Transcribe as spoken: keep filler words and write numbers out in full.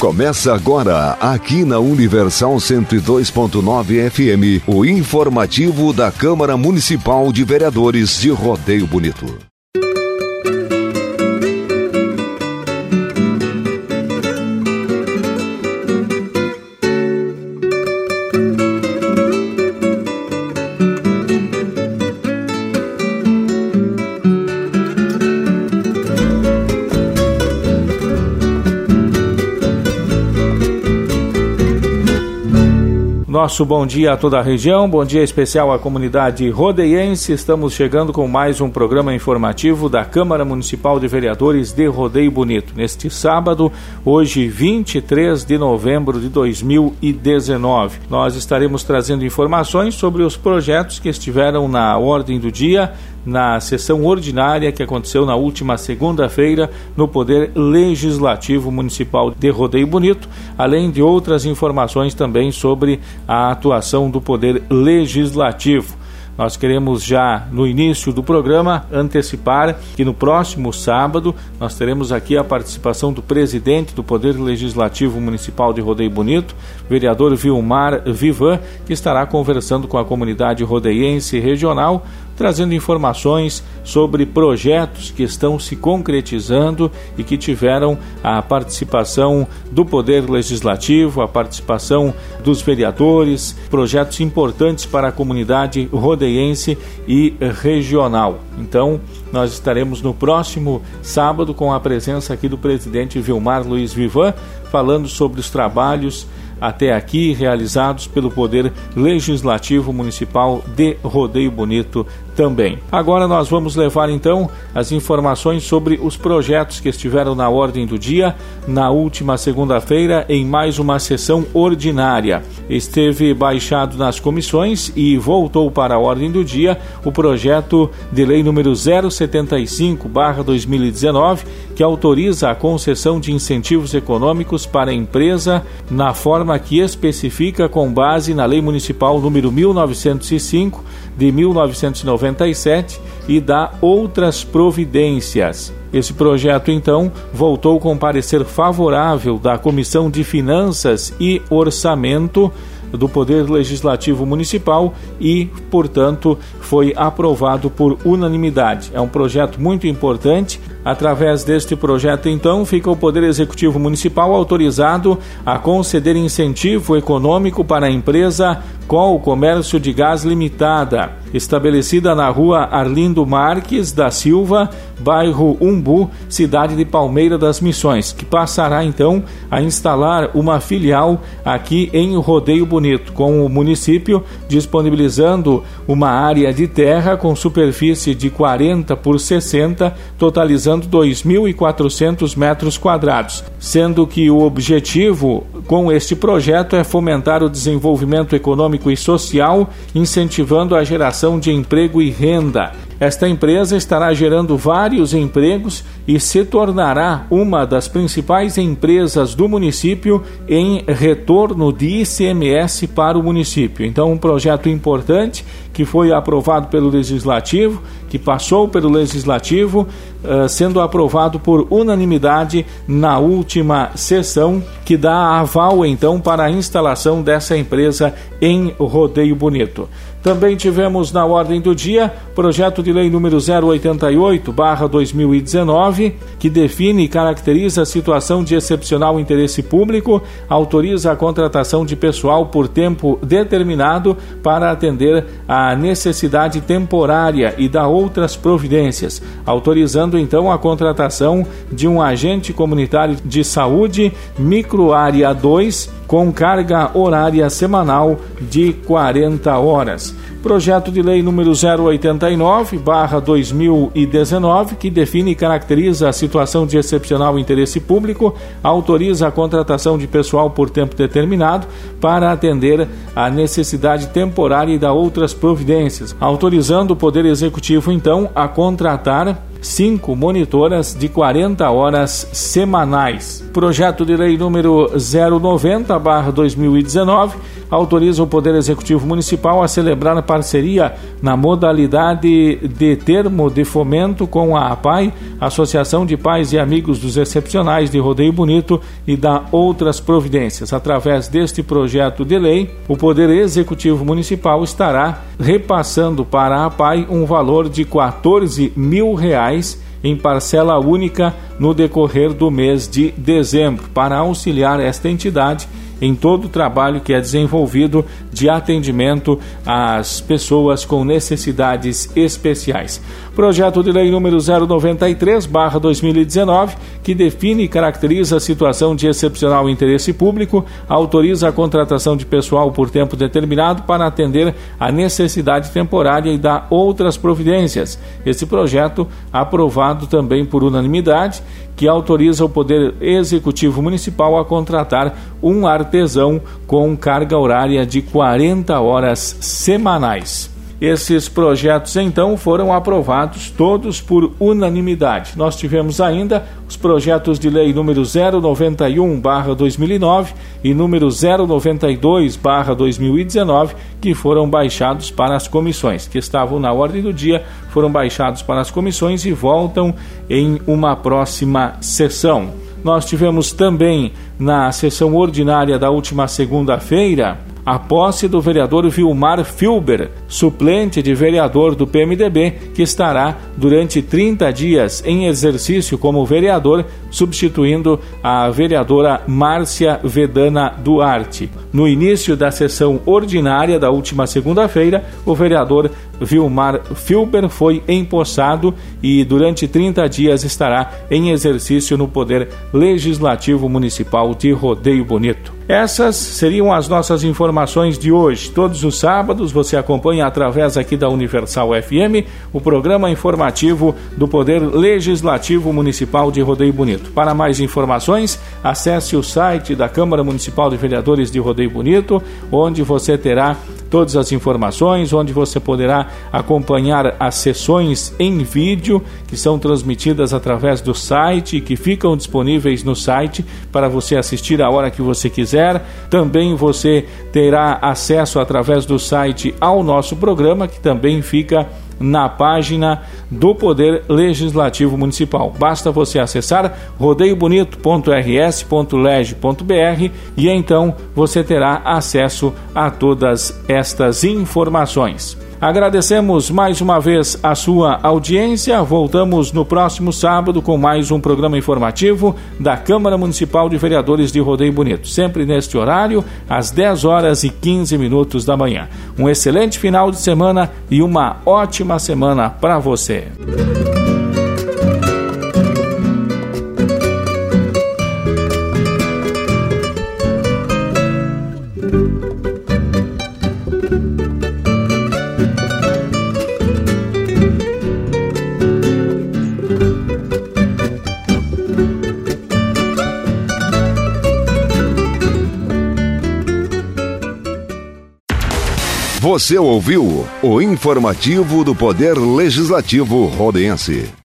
Começa agora, aqui na Universal cento e dois ponto nove F M, o informativo da Câmara Municipal de Vereadores de Rodeio Bonito. Nosso bom dia a toda a região, bom dia especial à comunidade rodeiense. Estamos chegando com mais um programa informativo da Câmara Municipal de Vereadores de Rodeio Bonito. Neste sábado, hoje vinte e três de novembro de dois mil e dezenove. Nós estaremos trazendo informações sobre os projetos que estiveram na ordem do dia na sessão ordinária que aconteceu na última segunda-feira no Poder Legislativo Municipal de Rodeio Bonito, além de outras informações também sobre a atuação do Poder Legislativo. Nós queremos já, no início do programa, antecipar que no próximo sábado nós teremos aqui a participação do presidente do Poder Legislativo Municipal de Rodeio Bonito, vereador Vilmar Vivan, que estará conversando com a comunidade rodeiense regional, trazendo informações sobre projetos que estão se concretizando e que tiveram a participação do Poder Legislativo, a participação dos vereadores, projetos importantes para a comunidade rodeiense e regional. Então, nós estaremos no próximo sábado com a presença aqui do presidente Vilmar Luiz Vivan, falando sobre os trabalhos até aqui realizados pelo Poder Legislativo Municipal de Rodeio Bonito também. Agora nós vamos levar então as informações sobre os projetos que estiveram na ordem do dia na última segunda-feira em mais uma sessão ordinária. Esteve baixado nas comissões e voltou para a ordem do dia o projeto de lei número zero setenta e cinco barra dois mil e dezenove, que autoriza a concessão de incentivos econômicos para a empresa na forma que especifica com base na Lei Municipal número mil novecentos e cinco de mil novecentos e noventa e sete e dá outras providências. Esse projeto, então, voltou com parecer favorável da Comissão de Finanças e Orçamento do Poder Legislativo Municipal e, portanto, foi aprovado por unanimidade. É um projeto muito importante. Através deste projeto, então, fica o Poder Executivo Municipal autorizado a conceder incentivo econômico para a empresa Col Comércio de Gás Limitada, estabelecida na rua Arlindo Marques da Silva, bairro Umbu, cidade de Palmeira das Missões, que passará então a instalar uma filial aqui em Rodeio Bonito, com o município disponibilizando uma área de terra com superfície de quarenta por sessenta, totalizando dois mil e quatrocentos metros quadrados, sendo que o objetivo com este projeto é fomentar o desenvolvimento econômico e social, incentivando a geração de emprego e renda. Esta empresa estará gerando vários empregos e se tornará uma das principais empresas do município em retorno de I C M S para o município. Então, um projeto importante que foi aprovado pelo Legislativo, que passou pelo Legislativo, uh, sendo aprovado por unanimidade na última sessão, que dá aval, então, para a instalação dessa empresa em Rodeio Bonito. Também tivemos na ordem do dia projeto de lei número zero oitenta e oito barra dois mil e dezenove, que define e caracteriza a situação de excepcional interesse público, autoriza a contratação de pessoal por tempo determinado para atender à necessidade temporária e dá outras providências, autorizando então a contratação de um agente comunitário de saúde microárea dois com carga horária semanal de quarenta horas. Projeto de lei número zero oitenta e nove barra dois mil e dezenove, que define e caracteriza a situação de excepcional interesse público, autoriza a contratação de pessoal por tempo determinado para atender à necessidade temporária e dá outras providências, autorizando o Poder Executivo, então, a contratar cinco monitoras de quarenta horas semanais. Projeto de lei número zero noventa barra dois mil e dezenove autoriza o Poder Executivo Municipal a celebrar parceria na modalidade de termo de fomento com a APAI, Associação de Pais e Amigos dos Excepcionais de Rodeio Bonito, e da outras providências. Através deste projeto de lei, o Poder Executivo Municipal estará repassando para a APAI um valor de quatorze mil reais em parcela única no decorrer do mês de dezembro, para auxiliar esta entidade em todo o trabalho que é desenvolvido de atendimento às pessoas com necessidades especiais. Projeto de lei número zero noventa e três barra dois mil e dezenove, que define e caracteriza a situação de excepcional interesse público, autoriza a contratação de pessoal por tempo determinado para atender a necessidade temporária e dá outras providências. Esse projeto, aprovado também por unanimidade, que autoriza o Poder Executivo Municipal a contratar um artesão com carga horária de quarenta horas semanais. Esses projetos, então, foram aprovados todos por unanimidade. Nós tivemos ainda os projetos de lei número zero noventa e um barra dois mil e nove e número zero noventa e dois barra dois mil e dezenove, que foram baixados para as comissões, que estavam na ordem do dia, foram baixados para as comissões e voltam em uma próxima sessão. Nós tivemos também, na sessão ordinária da última segunda-feira, a posse do vereador Vilmar Filber, suplente de vereador do P M D B, que estará durante trinta dias em exercício como vereador, substituindo a vereadora Márcia Vedana Duarte. No início da sessão ordinária da última segunda-feira, o vereador Vilmar Filber foi empossado e durante trinta dias estará em exercício no Poder Legislativo Municipal de Rodeio Bonito. Essas seriam as nossas informações de hoje. Todos os sábados você acompanha através aqui da Universal F M o programa informativo do Poder Legislativo Municipal de Rodeio Bonito. Para mais informações, acesse o site da Câmara Municipal de Vereadores de Rodeio Bonito, onde você terá todas as informações, onde você poderá acompanhar as sessões em vídeo que são transmitidas através do site e que ficam disponíveis no site para você assistir a hora que você quiser. Também você terá acesso através do site ao nosso programa, que também fica na página do Poder Legislativo Municipal. Basta você acessar rodeio bonito ponto r s ponto leg ponto b r e então você terá acesso a todas estas informações. Agradecemos mais uma vez a sua audiência. Voltamos no próximo sábado com mais um programa informativo da Câmara Municipal de Vereadores de Rodeio Bonito, sempre neste horário, às dez horas e quinze minutos da manhã. Um excelente final de semana e uma ótima semana para você. Você ouviu o informativo do Poder Legislativo Rodeense.